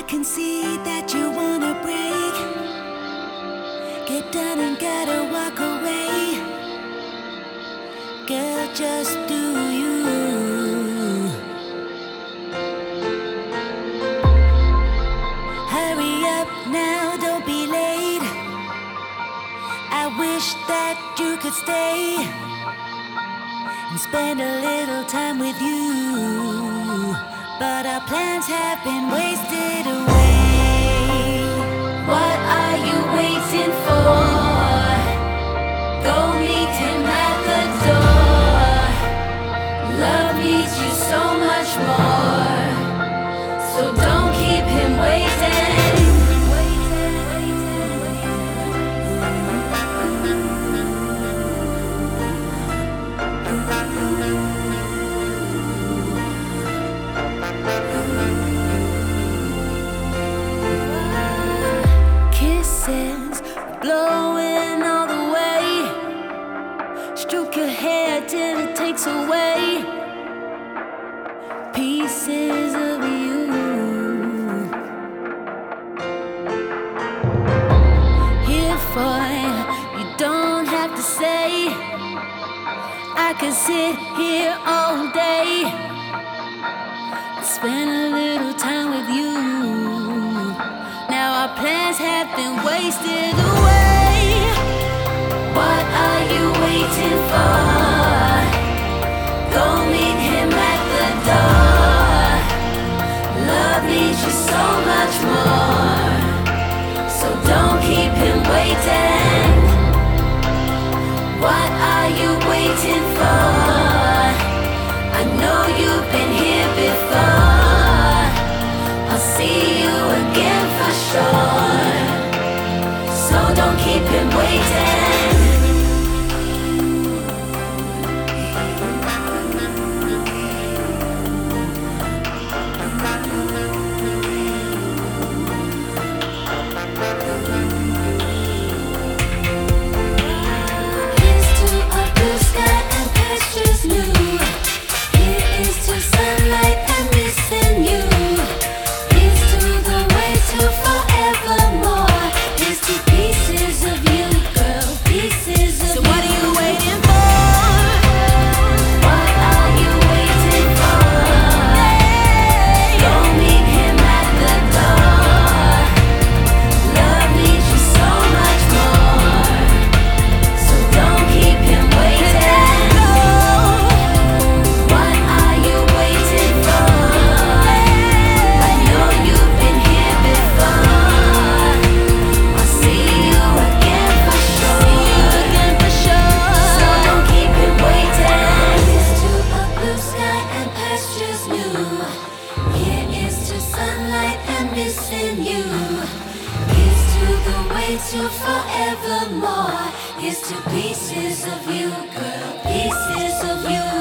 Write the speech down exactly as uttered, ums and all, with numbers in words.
can see that you wanna break. Get done and gotta walk away. Girl, just do you. Hurry up now, don't be late. I wish that you could stay and spend a little time with you, but our plans have been wasted away. What are you waiting for? Go meet him at the door. Love needs you so much more, so don't keep him waiting. Kisses blowing all the way. Stroke your hair till it takes away pieces of you. Here for you don't have to say. I could sit here all day, spend a little time with you. Now our plans have been wasted away. What are you waiting for? Go meet him at the door. Love needs you so much more, so don't keep him waiting. What are you waiting for? I know you've been here before. I'll see you again for sure, so don't keep him waiting. Here's to a blue sky and pastures new. Here is to sunlight and missing you. Here's to the way to forevermore. Here's to pieces of you, girl, pieces of you. So what are you waiting for? What are you waiting for? Go meet him at the door. Love needs you so much more, so don't keep him waiting. What are you waiting for? I know you've been here before. I'll see you again for sure, so don't keep him waiting. Here's to a blue sky and pastures new. Here is to sunlight and missing you. Here's to the way to forevermore. Here's to pieces of you, girl, pieces of you.